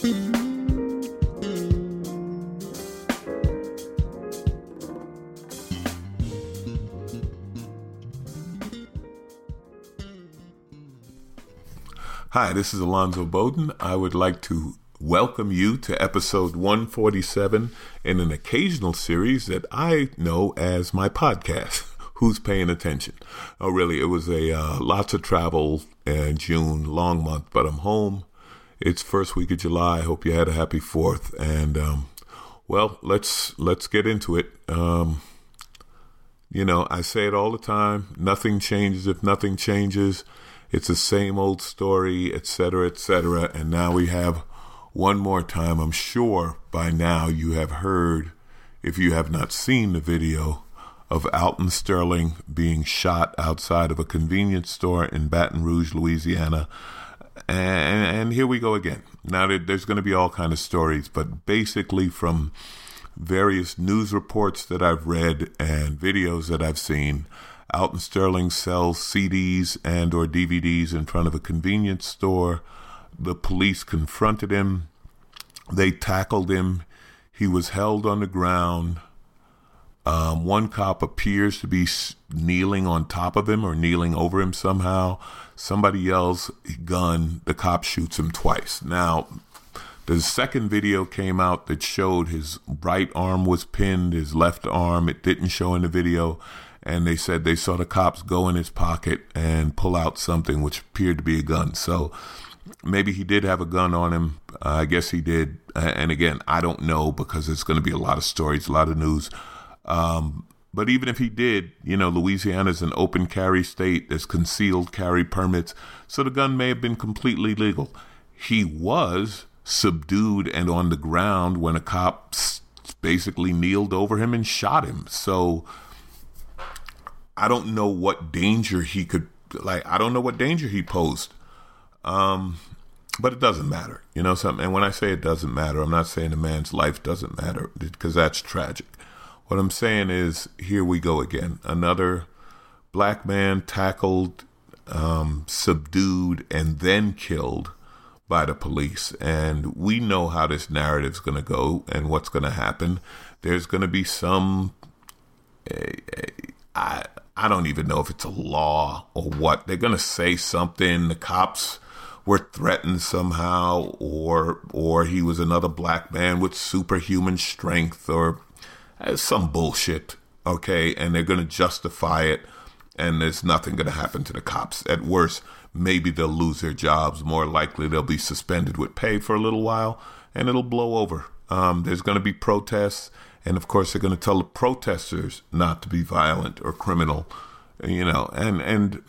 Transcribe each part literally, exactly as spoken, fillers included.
Hi, this is Alonzo Bowden. I would like to welcome you to episode one forty-seven in an occasional series that I know as my podcast, Who's Paying Attention? Oh, really, it was a uh, lots of travel in June, long month, but I'm home. It's first week of July. I hope you had a happy fourth. And, um, well, let's let's get into it. Um, you know, I say it all the time. Nothing changes if nothing changes. It's the same old story, et cetera, et cetera. And now we have one more time. I'm sure by now you have heard, if you have not seen the video, of Alton Sterling being shot outside of a convenience store in Baton Rouge, Louisiana. And, and here we go again. Now, there, there's going to be all kinds of stories, but basically from various news reports that I've read and videos that I've seen, Alton Sterling sells C Ds and or D V Ds in front of a convenience store. The police confronted him. They tackled him. He was held on the ground. Um, one cop appears to be kneeling on top of him or kneeling over him somehow. Somebody yells, gun. The cop shoots him twice. Now, the second video came out that showed his right arm was pinned, his left arm. It didn't show in the video. And they said they saw the cops go in his pocket and pull out something which appeared to be a gun. So maybe he did have a gun on him. Uh, I guess he did. And again, I don't know because there's going to be a lot of stories, a lot of news. Um, but even if he did, you know, Louisiana is an open carry state. There's concealed carry permits. So the gun may have been completely legal. He was subdued and on the ground when a cop basically kneeled over him and shot him. So I don't know what danger he could, like, I don't know what danger he posed. Um, but it doesn't matter, you know something. And when I say it doesn't matter, I'm not saying a man's life doesn't matter because that's tragic. What I'm saying is, here we go again. Another black man tackled, um, subdued, and then killed by the police. And we know how this narrative's going to go and what's going to happen. There's going to be some, uh, I, I don't even know if it's a law or what. They're going to say something. The cops were threatened somehow, or or he was another black man with superhuman strength, or uh, some bullshit. Okay, and they're going to justify it, and there's nothing going to happen to the cops. At worst, maybe they'll lose their jobs. More likely, they'll be suspended with pay for a little while, and it'll blow over. Um, there's going to be protests. And, of course, they're going to tell the protesters not to be violent or criminal, you know. And, and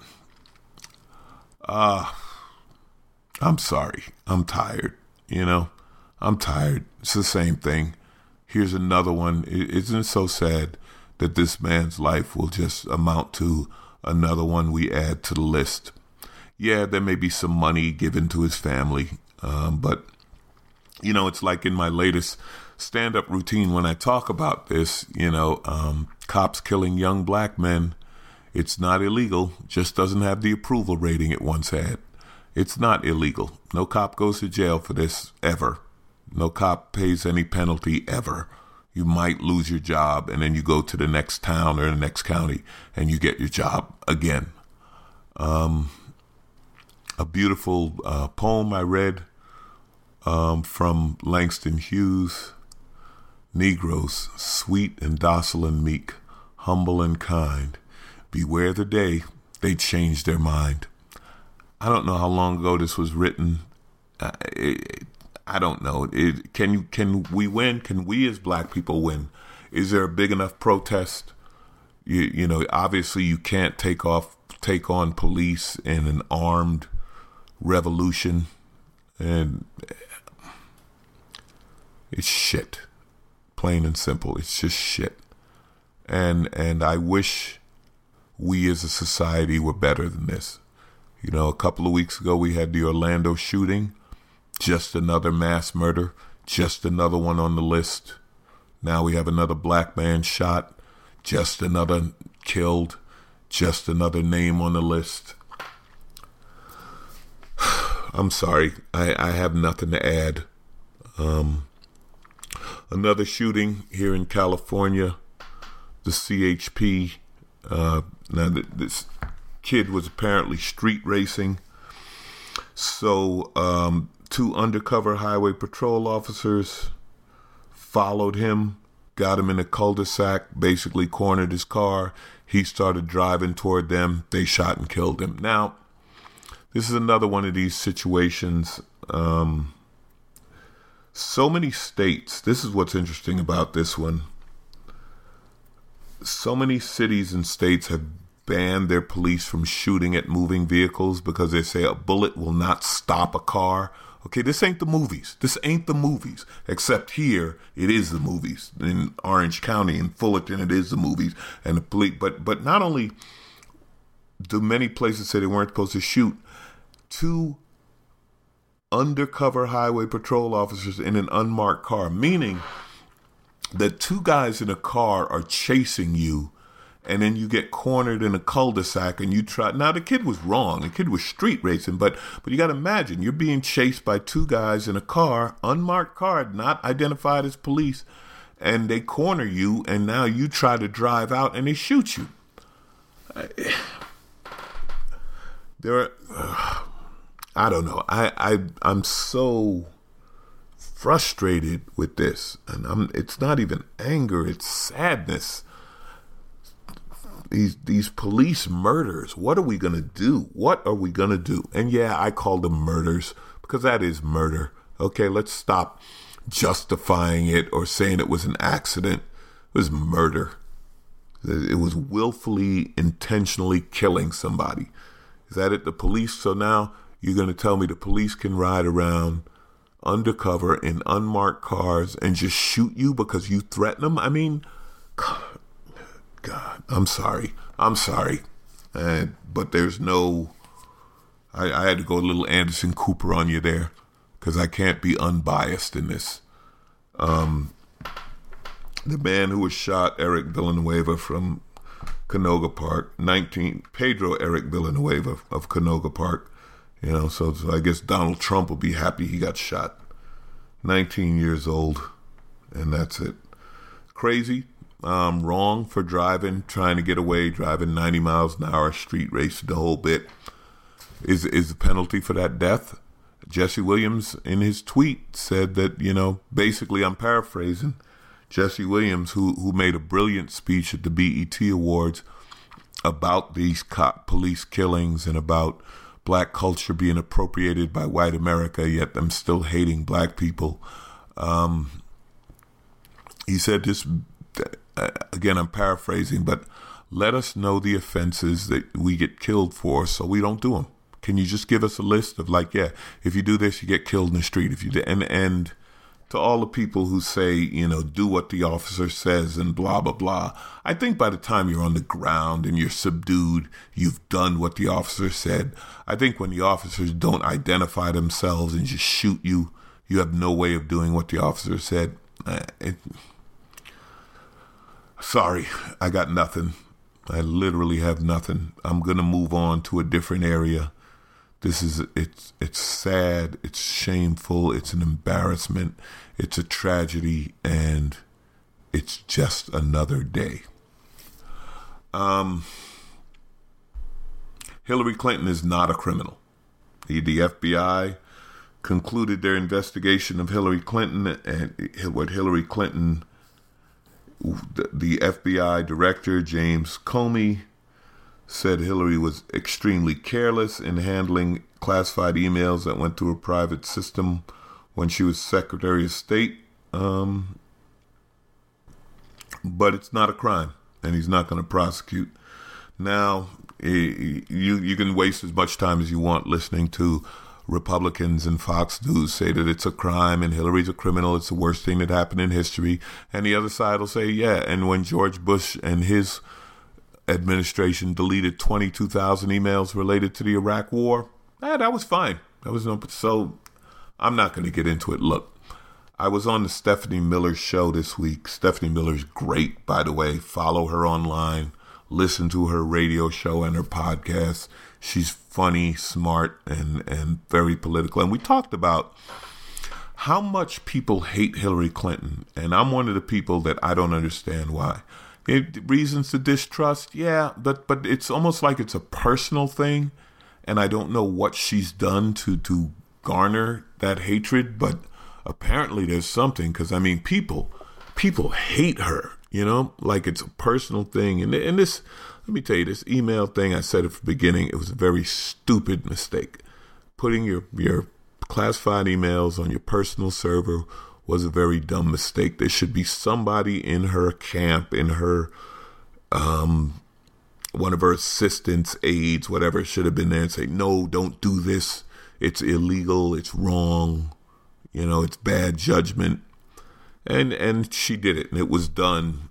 uh, I'm sorry. I'm tired, you know. I'm tired. It's the same thing. Here's another one. Isn't it so sad that this man's life will just amount to another one we add to the list? Yeah, there may be some money given to his family, um, but, you know, it's like in my latest stand-up routine when I talk about this, you know, um, cops killing young black men. It's not illegal, just doesn't have the approval rating it once had. It's not illegal. No cop goes to jail for this ever. No cop pays any penalty ever. You might lose your job and then you go to the next town or the next county and you get your job again. Um, a beautiful uh, poem I read um, from Langston Hughes. Negroes, sweet and docile and meek, humble and kind, beware the day they change their mind. I don't know how long ago this was written. Uh, it, I don't know. It, can you? Can we win? Can we as black people win? Is there a big enough protest? You, you know, obviously you can't take off, take on police in an armed revolution, and it's shit. Plain and simple. It's just shit. And and I wish we as a society were better than this. You know, a couple of weeks ago we had the Orlando shooting. Just another mass murder. Just another one on the list. Now we have another black man shot. Just another killed. Just another name on the list. I'm sorry. I, I have nothing to add. Um, another shooting here in California, the C H P. Uh, now, th- this kid was apparently street racing. So um, two undercover highway patrol officers followed him, got him in a cul-de-sac, basically cornered his car. He started driving toward them. They shot and killed him. Now, this is another one of these situations. Um, so many states, this is what's interesting about this one. So many cities and states have banned their police from shooting at moving vehicles because they say a bullet will not stop a car. Okay, this ain't the movies. This ain't the movies. Except here, it is the movies. In Orange County, in Fullerton, it is the movies. And the police, but but not only do many places say they weren't supposed to shoot, two undercover highway patrol officers in an unmarked car, meaning that two guys in a car are chasing you, and then you get cornered in a cul-de-sac and you try. Now, the kid was wrong. The kid was street racing, but but you got to imagine you're being chased by two guys in a car, unmarked car, not identified as police, and they corner you, and now you try to drive out and they shoot you. I, there are, uh, I don't know. I, I, I'm so frustrated with this, and I'm, it's not even anger, it's sadness. These these police murders, what are we going to do? What are we going to do? And yeah, I call them murders because that is murder. Okay, let's stop justifying it or saying it was an accident. It was murder. It was willfully, intentionally killing somebody. Is that it? The police? So now you're going to tell me the police can ride around undercover in unmarked cars and just shoot you because you threaten them? I mean, God, God I'm sorry. I'm sorry. And, but there's no, I, I had to go a little Anderson Cooper on you there because I can't be unbiased in this. Um, the man who was shot, Eric Villanueva from Canoga Park, nineteen, Pedro Eric Villanueva of Canoga Park. You know, so, so I guess Donald Trump will be happy he got shot. nineteen years old, and that's it. Crazy. Um, wrong for driving, trying to get away, driving ninety miles an hour, street racing, the whole bit. Is is the penalty for that death? Jesse Williams, in his tweet, said that, you know, basically, I'm paraphrasing, Jesse Williams, who, who made a brilliant speech at the B E T Awards about these cop police killings and about black culture being appropriated by white America, yet them still hating black people. Um, he said this, again, I'm paraphrasing, but let us know the offenses that we get killed for so we don't do them. Can you just give us a list of like, yeah, if you do this, you get killed in the street. If you do, and, and to all the people who say, you know, do what the officer says and blah, blah, blah. I think by the time you're on the ground and you're subdued, you've done what the officer said. I think when the officers don't identify themselves and just shoot you, you have no way of doing what the officer said. Uh, it, sorry, I got nothing. I literally have nothing. I'm going to move on to a different area. This is, it's it's sad, it's shameful, it's an embarrassment, it's a tragedy, and it's just another day. Um, Hillary Clinton is not a criminal. The, the F B I concluded their investigation of Hillary Clinton, and what Hillary Clinton, the, the F B I director, James Comey, said Hillary was extremely careless in handling classified emails that went through a private system when she was Secretary of State. Um, but it's not a crime, and he's not going to prosecute. Now, you you can waste as much time as you want listening to Republicans and Fox News say that it's a crime and Hillary's a criminal, it's the worst thing that happened in history. And the other side will say, yeah, and when George Bush and his administration deleted twenty-two thousand emails related to the Iraq war, eh, that was fine. That was no, so I'm not going to get into it. Look, I was on the Stephanie Miller show this week. Stephanie Miller's great, by the way. Follow her online. Listen to her radio show and her podcast. She's funny, smart, and, and very political. And we talked about how much people hate Hillary Clinton, and I'm one of the people that I don't understand why. It, reasons to distrust, yeah, but but it's almost like it's a personal thing, and I don't know what she's done to to garner that hatred, but apparently there's something, because I mean, people people hate her, you know, like it's a personal thing. And and this, let me tell you, this email thing, I said at the beginning, it was a very stupid mistake. Putting your your classified emails on your personal server was a very dumb mistake. There should be somebody in her camp, in her, um, one of her assistants, aides, whatever, should have been there and say, no, don't do this. It's illegal. It's wrong. You know, it's bad judgment. And and she did it, and it was done.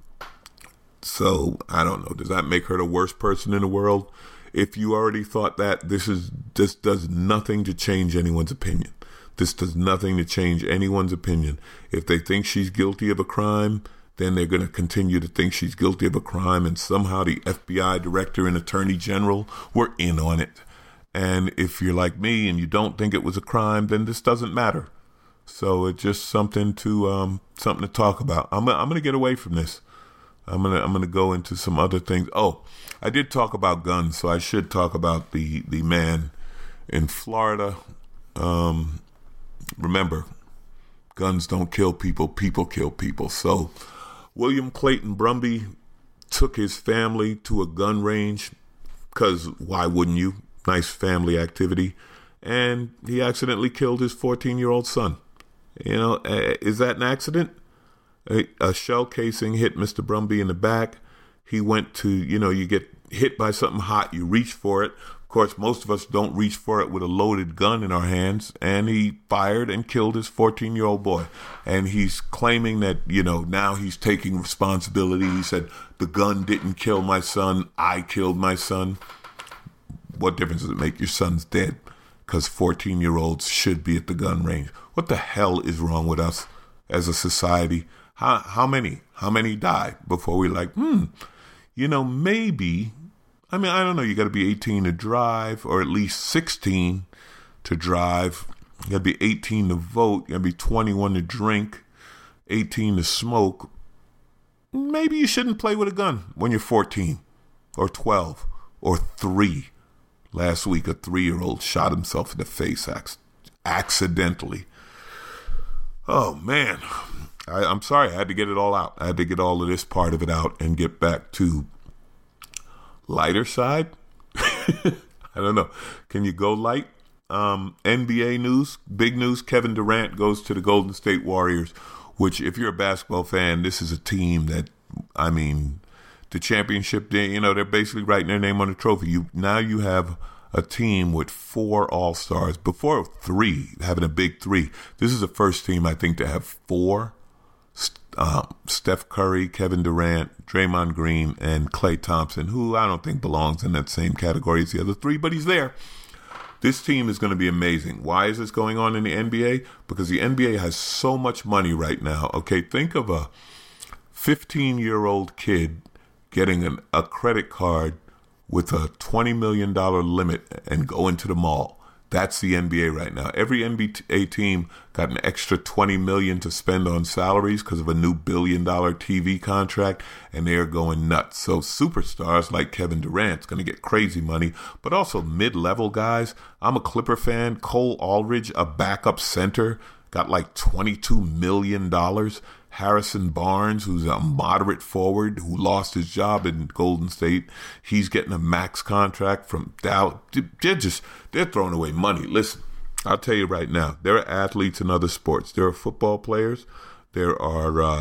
So, I don't know. Does that make her the worst person in the world? If you already thought that, this is this does nothing to change anyone's opinion. This does nothing to change anyone's opinion. If they think she's guilty of a crime, then they're going to continue to think she's guilty of a crime, and somehow the F B I director and attorney general were in on it. And if you're like me and you don't think it was a crime, then this doesn't matter. So it's just something to um, something to talk about. I'm I'm going to get away from this. I'm gonna I'm gonna go into some other things. Oh, I did talk about guns, so I should talk about the the man in Florida. Um, remember, guns don't kill people; people kill people. So, William Clayton Brumby took his family to a gun range because why wouldn't you? Nice family activity, and he accidentally killed his fourteen-year-old son. You know, is that an accident? A shell casing hit Mister Brumby in the back. He went to, you know, you get hit by something hot, you reach for it. Of course, most of us don't reach for it with a loaded gun in our hands. And he fired and killed his fourteen-year-old boy. And he's claiming that, you know, now he's taking responsibility. He said, the gun didn't kill my son. I killed my son. What difference does it make? Your son's dead because fourteen-year-olds should be at the gun range. What the hell is wrong with us as a society? How how many? How many die before we're like, hmm, you know, maybe, I mean, I don't know, you got to be eighteen to drive, or at least sixteen to drive. You got to be eighteen to vote. You got to be twenty-one to drink, eighteen to smoke. Maybe you shouldn't play with a gun when you're fourteen or twelve or three. Last week, a three-year-old shot himself in the face ac- accidentally. Oh, man. I, I'm sorry, I had to get it all out. I had to get all of this part of it out and get back to lighter side. I don't know. Can you go light? Um, N B A news, big news. Kevin Durant goes to the Golden State Warriors, which if you're a basketball fan, this is a team that, I mean, the championship, you know, they're basically writing their name on the trophy. You now you have a team with four All-Stars. Before three, having a big three. This is the first team, I think, to have four. Uh, Steph Curry, Kevin Durant, Draymond Green, and Klay Thompson, who I don't think belongs in that same category as the other three, but he's there. This team is going to be amazing. Why is this going on in the N B A? Because the N B A has so much money right now. Okay, think of a fifteen-year-old kid getting an, a credit card with a twenty million dollars limit and going to the mall. That's the N B A right now. Every N B A team got an extra twenty million dollars to spend on salaries because of a new billion dollar T V contract, and they are going nuts. So superstars like Kevin Durant's going to get crazy money, but also mid-level guys. I'm a Clipper fan. Cole Aldridge, a backup center, got like twenty-two million dollars. Harrison Barnes, who's a moderate forward who lost his job in Golden State, he's getting a max contract from Dow. They're just, they're throwing away money. Listen, I'll tell you right now, there are athletes in other sports. There are football players. There are uh,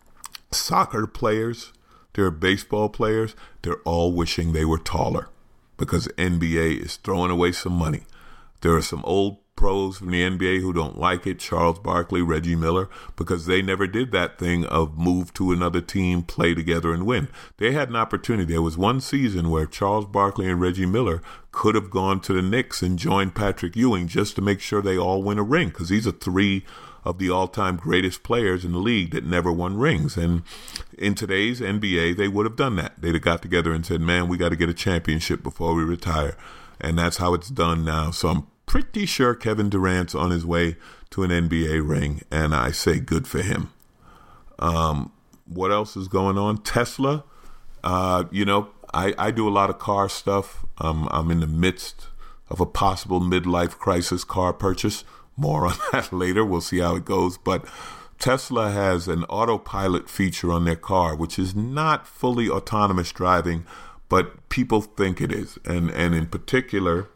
soccer players. There are baseball players. They're all wishing they were taller because N B A is throwing away some money. There are some old pros from the N B A who don't like it, Charles Barkley, Reggie Miller, because they never did that thing of move to another team, play together, and win. They had an opportunity. There was one season where Charles Barkley and Reggie Miller could have gone to the Knicks and joined Patrick Ewing just to make sure they all win a ring, because these are three of the all-time greatest players in the league that never won rings. And in today's N B A, they would have done that. They'd have got together and said, man, we got to get a championship before we retire. And that's how it's done now. So I'm pretty sure Kevin Durant's on his way to an N B A ring, and I say good for him. Um, what else is going on? Tesla, uh, you know, I, I do a lot of car stuff. Um, I'm in the midst of a possible midlife crisis car purchase. More on that later. We'll see how it goes. But Tesla has an autopilot feature on their car, which is not fully autonomous driving, but people think it is. And, and in particular,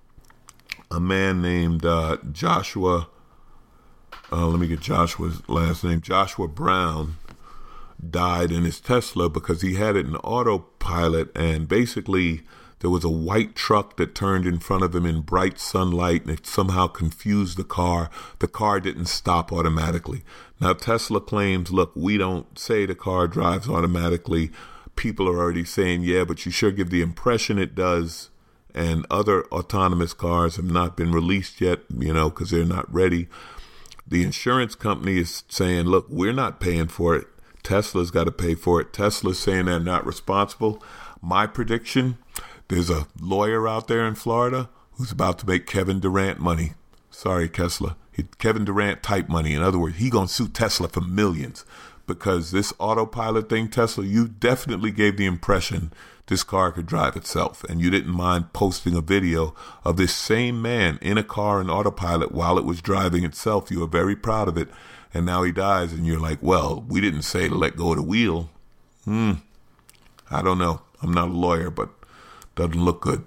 a man named uh, Joshua, uh, let me get Joshua's last name, Joshua Brown, died in his Tesla because he had it in autopilot, and basically there was a white truck that turned in front of him in bright sunlight, and it somehow confused the car. The car didn't stop automatically. Now, Tesla claims, look, we don't say the car drives automatically. People are already saying, yeah, but you sure give the impression it does. And other autonomous cars have not been released yet, you know, because they're not ready. The insurance company is saying, look, we're not paying for it. Tesla's got to pay for it. Tesla's saying they're not responsible. My prediction, there's a lawyer out there in Florida who's about to make Kevin Durant money. Sorry, Tesla. He, Kevin Durant type money. In other words, he going to sue Tesla for millions because this autopilot thing, Tesla, you definitely gave the impression this car could drive itself. And you didn't mind posting a video of this same man in a car in autopilot while it was driving itself. You were very proud of it. And now he dies, and you're like, well, we didn't say to let go of the wheel. Hmm. I don't know. I'm not a lawyer, but doesn't look good.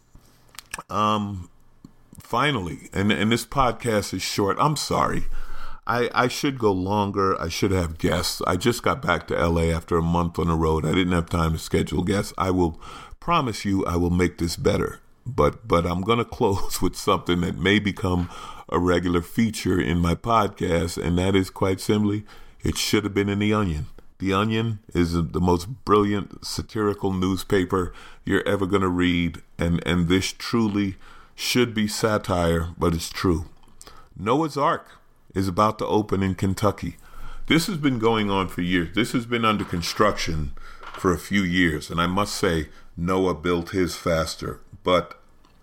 Um, finally, and, and this podcast is short. I'm sorry. I, I should go longer. I should have guests. I just got back to L A after a month on the road. I didn't have time to schedule guests. I will promise you I will make this better. But but I'm going to close with something that may become a regular feature in my podcast, and that is quite simply, it should have been in The Onion. The Onion is the most brilliant satirical newspaper you're ever going to read, and, and this truly should be satire, but it's true. Noah's Ark is about to open in Kentucky. This has been going on for years. This has been under construction for a few years, and I must say, Noah built his faster. But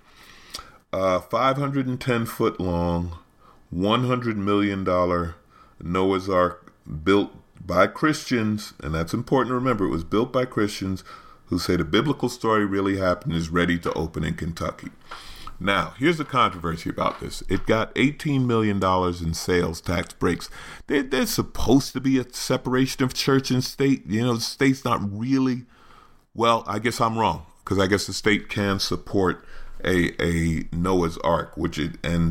uh, five hundred ten foot long, one hundred million dollars Noah's Ark built by Christians, and that's important to remember. It was built by Christians who say the biblical story really happened, is ready to open in Kentucky. Now, here's the controversy about this. It got eighteen million dollars in sales tax breaks. There, there's supposed to be a separation of church and state. You know, the state's not really, well, I guess I'm wrong, because I guess the state can support a a Noah's Ark, which it, and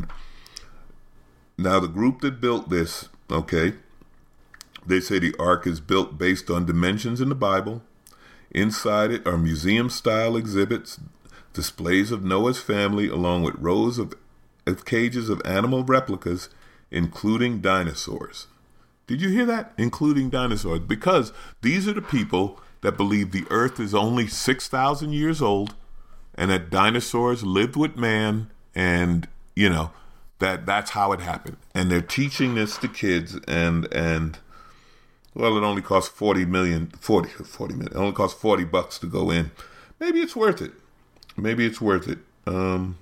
now the group that built this, okay, they say the ark is built based on dimensions in the Bible. Inside it are museum-style exhibits, displays of Noah's family, along with rows of, of cages of animal replicas, including dinosaurs. Did you hear that? Including dinosaurs. Because these are the people that believe the earth is only six thousand years old and that dinosaurs lived with man, and, you know, that that's how it happened. And they're teaching this to kids, and, and well, it only costs forty million, forty, forty million, it only costs forty bucks to go in. Maybe it's worth it. Maybe it's worth it. Um,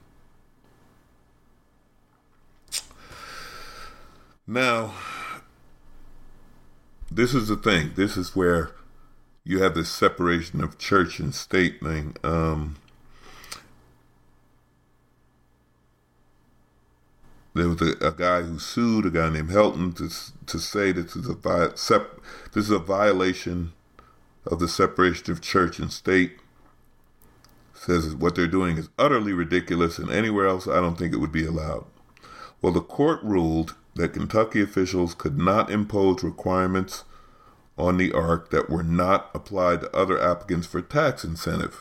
now, this is the thing. This is where you have this separation of church and state thing. Um, there was a, a guy who sued a guy named Helton to to say this is a vi- sep- this is a violation of the separation of church and state. Says what they're doing is utterly ridiculous, and anywhere else I don't think it would be allowed. Well, the court ruled that Kentucky officials could not impose requirements on the ark that were not applied to other applicants for tax incentive.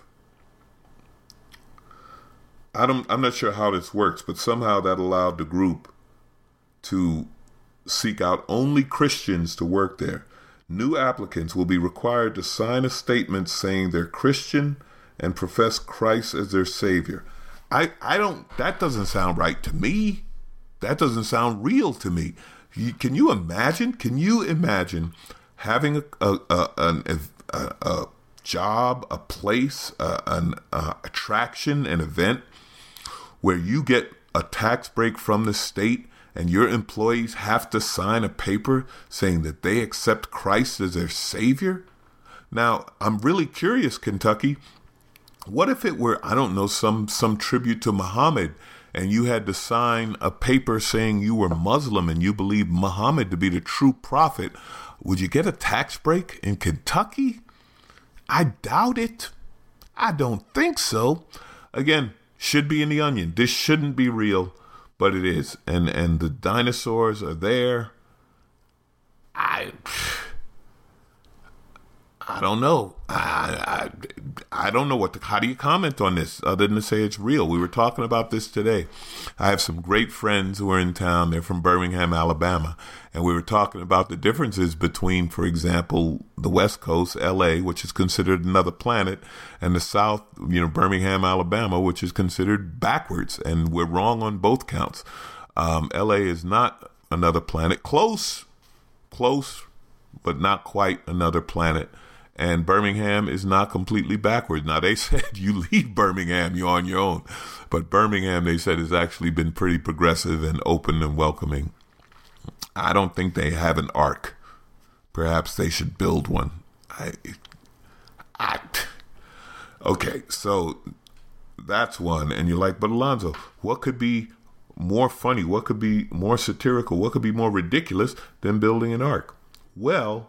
I don't, I'm not sure how this works, but somehow that allowed the group to seek out only Christians to work there. New applicants will be required to sign a statement saying they're Christian and profess Christ as their Savior. I, I don't, that doesn't sound right to me. That doesn't sound real to me. You, can you imagine? Can you imagine having a, a, a, an, a, a job, a place, a, an a attraction, an event where you get a tax break from the state and your employees have to sign a paper saying that they accept Christ as their savior? Now, I'm really curious, Kentucky. What if it were, I don't know, some some tribute to Muhammad, and you had to sign a paper saying you were Muslim and you believe Muhammad to be the true prophet? Would you get a tax break in Kentucky? I doubt it. I don't think so. Again, should be in the Onion. This shouldn't be real, but it is. And and the dinosaurs are there. I I don't know. I, I I don't know what. To, how do you comment on this other than to say it's real? We were talking about this today. I have some great friends who are in town. They're from Birmingham, Alabama, and we were talking about the differences between, for example, the West Coast, L A, which is considered another planet, and the South, you know, Birmingham, Alabama, which is considered backwards, and we're wrong on both counts. Um, L A is not another planet. Close, close, but not quite another planet. And Birmingham is not completely backwards. Now, they said you leave Birmingham, you're on your own. But Birmingham, they said, has actually been pretty progressive and open and welcoming. I don't think they have an ark. Perhaps they should build one. I, I, okay, so that's one. And you're like, but Alonzo, what could be more funny? What could be more satirical? What could be more ridiculous than building an ark? Well,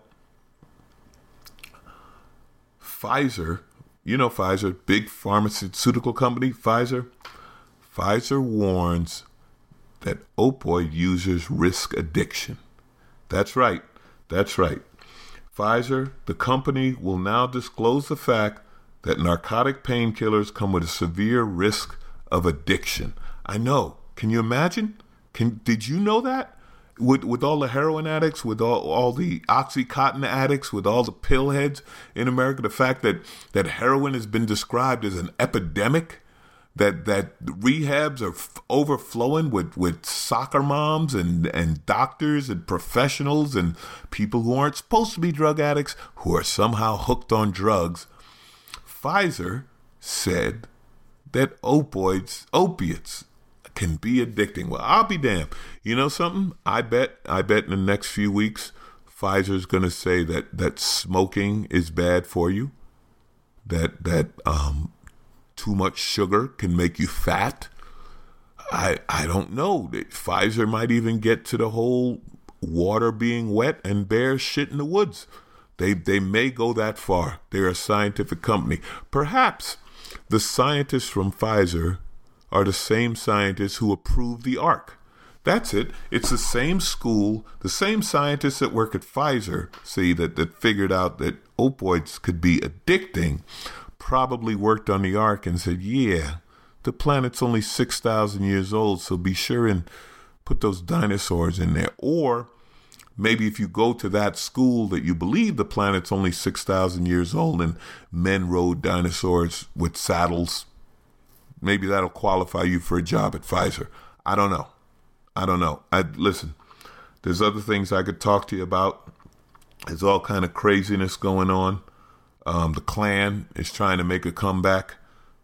Pfizer, you know Pfizer, big pharmaceutical company, Pfizer. Pfizer warns that opioid users risk addiction. That's right. That's right. Pfizer, the company, will now disclose the fact that narcotic painkillers come with a severe risk of addiction. I know. Can you imagine? Can did you know that? With with all the heroin addicts, with all, all the Oxycontin addicts, with all the pill heads in America, the fact that, that heroin has been described as an epidemic, that that rehabs are f- overflowing with, with soccer moms and, and doctors and professionals and people who aren't supposed to be drug addicts who are somehow hooked on drugs. Pfizer said that opioids, opiates, can be addicting. Well, I'll be damned. You know something? I bet, I bet in the next few weeks, Pfizer's going to say that, that smoking is bad for you, that, that, um, too much sugar can make you fat. I, I don't know. Pfizer might even get to the whole water being wet and bears shit in the woods. They, they may go that far. They're a scientific company. Perhaps the scientists from Pfizer are the same scientists who approved the ark. That's it. It's the same school, the same scientists that work at Pfizer, see, that, that figured out that opioids could be addicting, probably worked on the ark and said, yeah, the planet's only six thousand years old, so be sure and put those dinosaurs in there. Or maybe if you go to that school that you believe the planet's only six thousand years old and men rode dinosaurs with saddles, maybe that'll qualify you for a job at Pfizer. I don't know. I don't know. I listen, there's other things I could talk to you about. There's all kind of craziness going on. Um, the Klan is trying to make a comeback.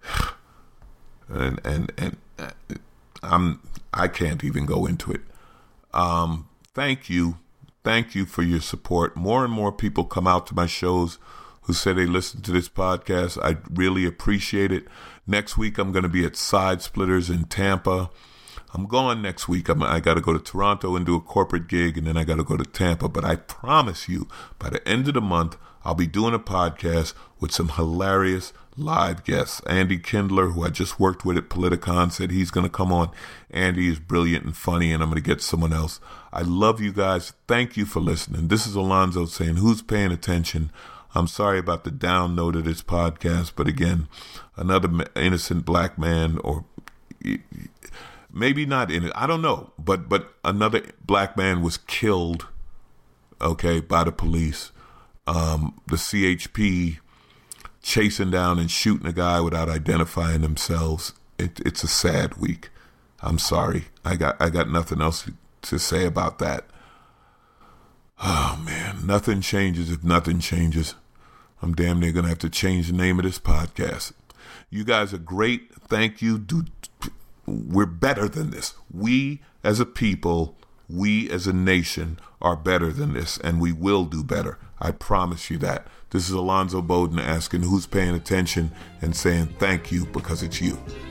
and and and I'm I can't even go into it. Um, thank you. Thank you for your support. More and more people come out to my shows who say they listen to this podcast. I really appreciate it. Next week, I'm going to be at Side Splitters in Tampa. I'm gone next week. I'm, I got to go to Toronto and do a corporate gig, and then I got to go to Tampa. But I promise you, by the end of the month, I'll be doing a podcast with some hilarious live guests. Andy Kindler, who I just worked with at Politicon, said he's going to come on. Andy is brilliant and funny, and I'm going to get someone else. I love you guys. Thank you for listening. This is Alonzo saying, who's paying attention? I'm sorry about the down note of this podcast, but again, another innocent black man, or maybe not innocent, I don't know, but but another black man was killed, okay, by the police. Um, the C H P chasing down and shooting a guy without identifying themselves. It, it's a sad week. I'm sorry. I got I got nothing else to say about that. Oh, man, nothing changes if nothing changes. I'm damn near going to have to change the name of this podcast. You guys are great. Thank you. Do we're better than this. We as a people, we as a nation are better than this, and we will do better. I promise you that. This is Alonzo Bowden asking who's paying attention and saying thank you because it's you.